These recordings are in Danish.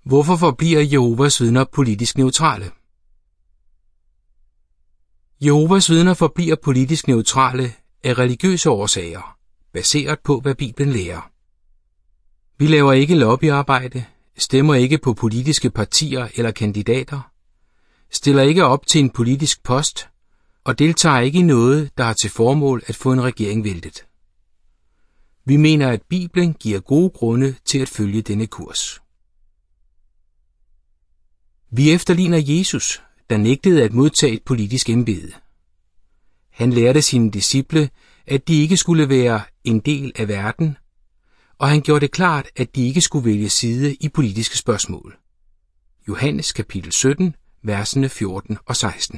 Hvorfor forbliver Jehovas vidner politisk neutrale? Jehovas vidner forbliver politisk neutrale af religiøse årsager, baseret på, hvad Bibelen lærer. Vi laver ikke lobbyarbejde, stemmer ikke på politiske partier eller kandidater, stiller ikke op til en politisk post og deltager ikke i noget, der har til formål at få en regering væltet. Vi mener, at Bibelen giver gode grunde til at følge denne kurs. Vi efterligner Jesus, der nægtede at modtage et politisk embede. Han lærte sine disciple, at de ikke skulle være en del af verden, og han gjorde det klart, at de ikke skulle vælge side i politiske spørgsmål. Johannes kapitel 17, versene 14 og 16.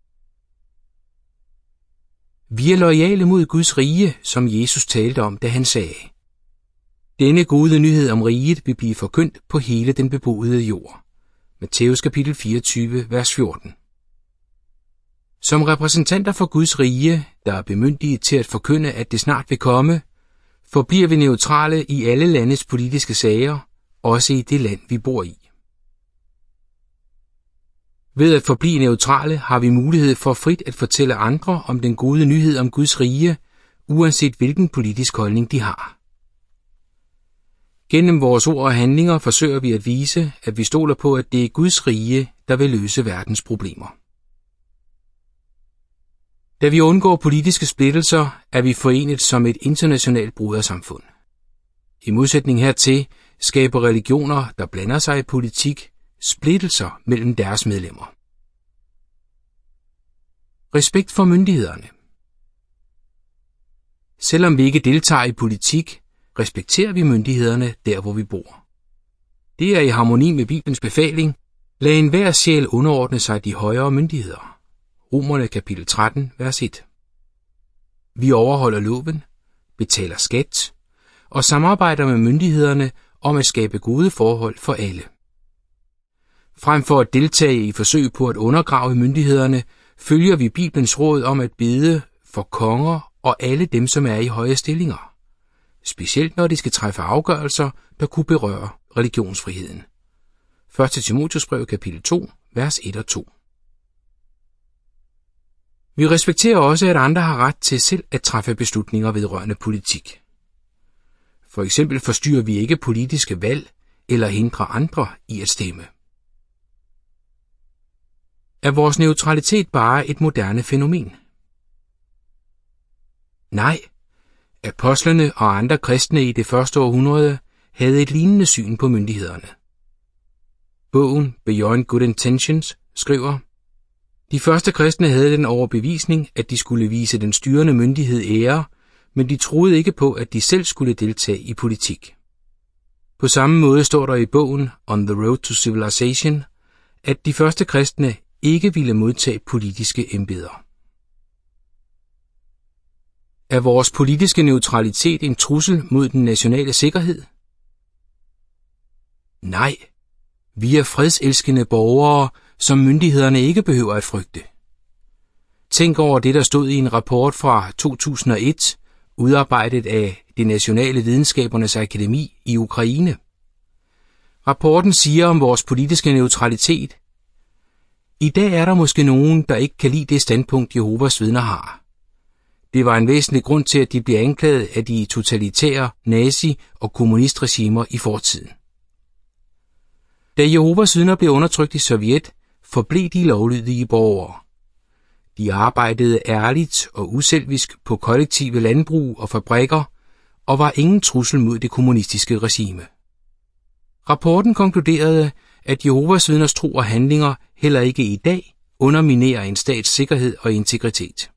Vi er loyale mod Guds rige, som Jesus talte om, da han sagde: Denne gode nyhed om riget vil blive forkyndt på hele den beboede jord. Matthæus kapitel 24, vers 14. Som repræsentanter for Guds rige, der er bemyndiget til at forkynde, at det snart vil komme, forbliver vi neutrale i alle landets politiske sager, også i det land, vi bor i. Ved at forblive neutrale har vi mulighed for frit at fortælle andre om den gode nyhed om Guds rige, uanset hvilken politisk holdning de har. Gennem vores ord og handlinger forsøger vi at vise, at vi stoler på, at det er Guds rige, der vil løse verdens problemer. Da vi undgår politiske splittelser, er vi forenet som et internationalt brodersamfund. I modsætning hertil skaber religioner, der blander sig i politik, splittelser mellem deres medlemmer. Respekt for myndighederne. Selvom vi ikke deltager i politik, respekterer vi myndighederne der, hvor vi bor. Det er i harmoni med Bibelens befaling: lad enhver sjæl underordne sig de højere myndigheder. Romerne kapitel 13, vers 1. Vi overholder loven, betaler skat og samarbejder med myndighederne om at skabe gode forhold for alle. Frem for at deltage i forsøg på at undergrave myndighederne, følger vi Bibelens råd om at bede for konger og alle dem, som er i høje stillinger, specielt når de skal træffe afgørelser, der kunne berøre religionsfriheden. 1. Timotheus brev kapitel 2, vers 1 og 2. Vi respekterer også, at andre har ret til selv at træffe beslutninger vedrørende politik. For eksempel forstyrrer vi ikke politiske valg eller hindrer andre i at stemme. Er vores neutralitet bare et moderne fænomen? Nej. Apostlene og andre kristne i det første århundrede havde et lignende syn på myndighederne. Bogen Beyond Good Intentions skriver: de første kristne havde den overbevisning, at de skulle vise den styrende myndighed ære, men de troede ikke på, at de selv skulle deltage i politik. På samme måde står der i bogen On the Road to Civilization, at de første kristne ikke ville modtage politiske embeder. Er vores politiske neutralitet en trussel mod den nationale sikkerhed? Nej. Vi er fredselskende borgere, som myndighederne ikke behøver at frygte. Tænk over det, der stod i en rapport fra 2001, udarbejdet af det Nationale Videnskabernes Akademi i Ukraine. Rapporten siger om vores politiske neutralitet: i dag er der måske nogen, der ikke kan lide det standpunkt, Jehovas vidner har. Det var en væsentlig grund til, at de blev anklaget af de totalitære nazi- og kommunistregimer i fortiden. Da Jehovas vidner blev undertrykt i Sovjet, forblev de lovlydige borgere. De arbejdede ærligt og uselvisk på kollektive landbrug og fabrikker, og var ingen trussel mod det kommunistiske regime. Rapporten konkluderede, at Jehovas vidners tro og handlinger heller ikke i dag underminerer en stats sikkerhed og integritet.